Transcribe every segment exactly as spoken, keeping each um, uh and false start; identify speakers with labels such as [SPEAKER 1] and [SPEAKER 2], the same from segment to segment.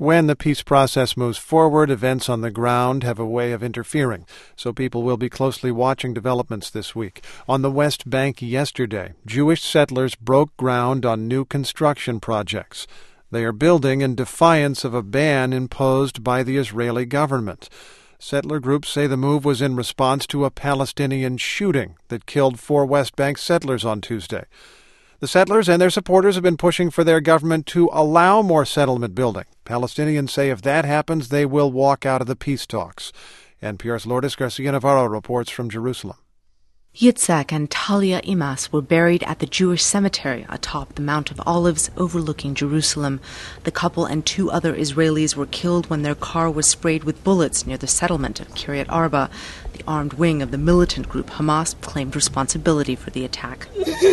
[SPEAKER 1] When the peace process moves forward, events on the ground have a way of interfering, so people will be closely watching developments this week. On the West Bank yesterday, Jewish settlers broke ground on new construction projects. They are building in defiance of a ban imposed by the Israeli government. Settler groups say the move was in response to a Palestinian shooting that killed four West Bank settlers on Tuesday. The settlers and their supporters have been pushing for their government to allow more settlement building. Palestinians say if that happens, they will walk out of the peace talks. N P R's Lourdes Garcia-Navarro reports from Jerusalem.
[SPEAKER 2] Yitzhak and Talia Imas were buried at the Jewish cemetery atop the Mount of Olives overlooking Jerusalem. The couple and two other Israelis were killed when their car was sprayed with bullets near the settlement of Kiryat Arba. The armed wing of the militant group Hamas claimed responsibility for the attack.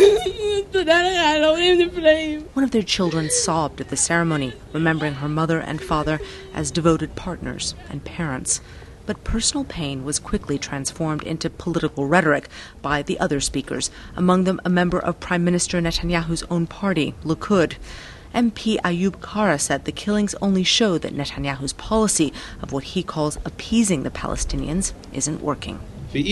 [SPEAKER 2] One of their children sobbed at the ceremony, remembering her mother and father as devoted partners and parents. But personal pain was quickly transformed into political rhetoric by the other speakers, among them a member of Prime Minister Netanyahu's own party, Likud. M P Ayub Kara said the killings only show that Netanyahu's policy of what he calls appeasing the Palestinians isn't working.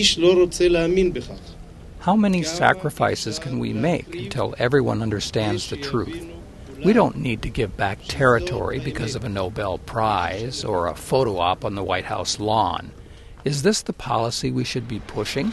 [SPEAKER 3] How many sacrifices can we make until everyone understands the truth? We don't need to give back territory because of a Nobel Prize or a photo op on the White House lawn. Is this the policy we should be pushing?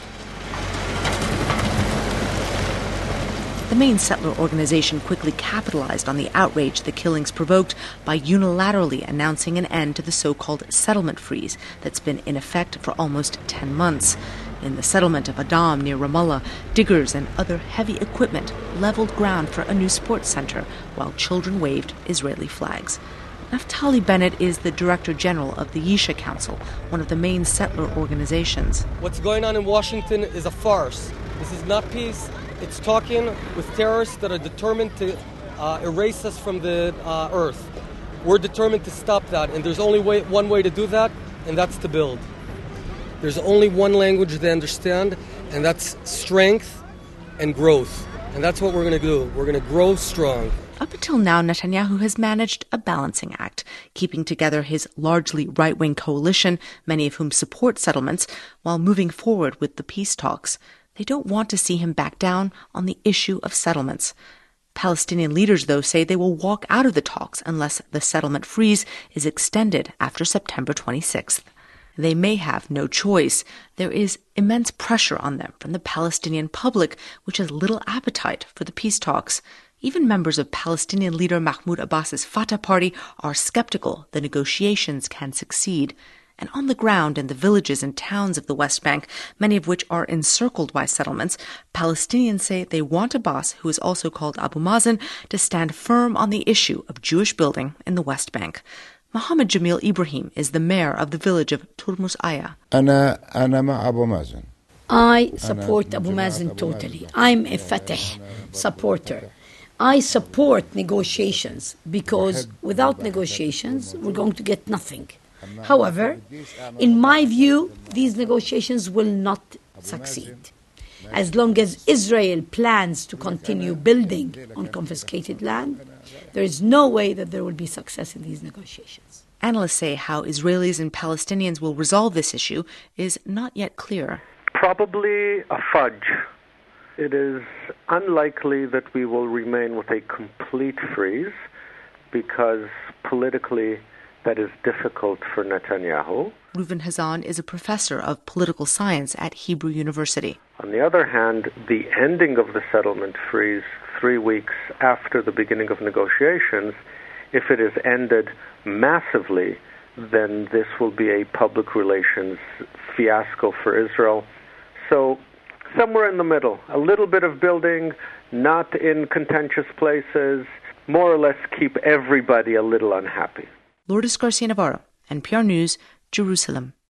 [SPEAKER 2] The main settler organization quickly capitalized on the outrage the killings provoked by unilaterally announcing an end to the so-called settlement freeze that's been in effect for almost ten months. In the settlement of Adam near Ramallah, diggers and other heavy equipment leveled ground for a new sports center while children waved Israeli flags. Naftali Bennett is the Director General of the Yisha Council, one of the main settler organizations.
[SPEAKER 4] What's going on in Washington is a farce. This is not peace. It's talking with terrorists that are determined to uh, erase us from the uh, earth. We're determined to stop that, and there's only way, one way to do that, and that's to build. There's only one language they understand, and that's strength and growth. And that's what we're going to do. We're going to grow strong.
[SPEAKER 2] Up until now, Netanyahu has managed a balancing act, keeping together his largely right-wing coalition, many of whom support settlements, while moving forward with the peace talks. They don't want to see him back down on the issue of settlements. Palestinian leaders, though, say they will walk out of the talks unless the settlement freeze is extended after September twenty-sixth. They may have no choice. There is immense pressure on them from the Palestinian public, which has little appetite for the peace talks. Even members of Palestinian leader Mahmoud Abbas's Fatah party are skeptical the negotiations can succeed. And on the ground in the villages and towns of the West Bank, many of which are encircled by settlements, Palestinians say they want Abbas, who is also called Abu Mazen, to stand firm on the issue of Jewish building in the West Bank. Mohammed Jamil Ibrahim is the mayor of the village of Turmus Aya.
[SPEAKER 5] I support Abu Mazen totally. I'm a Fatah supporter. I support negotiations because without negotiations, we're going to get nothing. However, in my view, these negotiations will not succeed. As long as Israel plans to continue building on confiscated land, there is no way that there will be success in these negotiations.
[SPEAKER 2] Analysts say how Israelis and Palestinians will resolve this issue is not yet clear.
[SPEAKER 6] Probably a fudge. It is unlikely that we will remain with a complete freeze because politically that is difficult for Netanyahu.
[SPEAKER 2] Reuven Hazan is a professor of political science at Hebrew University.
[SPEAKER 6] On the other hand, the ending of the settlement freeze three weeks after the beginning of negotiations, if it is ended massively, then this will be a public relations fiasco for Israel. So somewhere in the middle, a little bit of building, not in contentious places, more or less keep everybody a little unhappy.
[SPEAKER 2] Lourdes Garcia-Navarro, N P R News, Jerusalem.